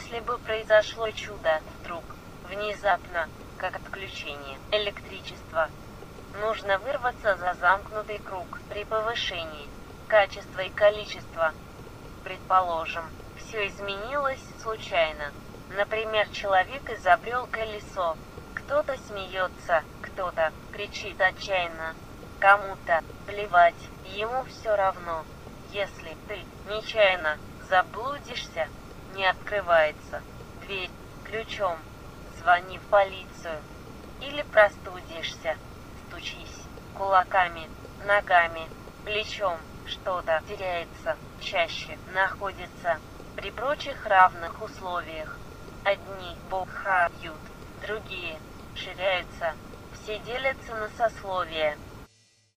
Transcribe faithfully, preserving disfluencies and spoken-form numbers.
Если бы произошло чудо, вдруг, внезапно, как отключение электричества, нужно вырваться за замкнутый круг при повышении качества и количества. Предположим, все изменилось случайно. Например, человек изобрел колесо. Кто-то смеется, кто-то кричит отчаянно. Кому-то плевать, ему все равно. Если ты нечаянно заблудишься, не открывается дверь ключом, звони в полицию. Или простудишься, стучись кулаками, ногами, плечом, что-то теряется, чаще находится при прочих равных условиях. Одни бухают, другие ширяются, все делятся на сословия.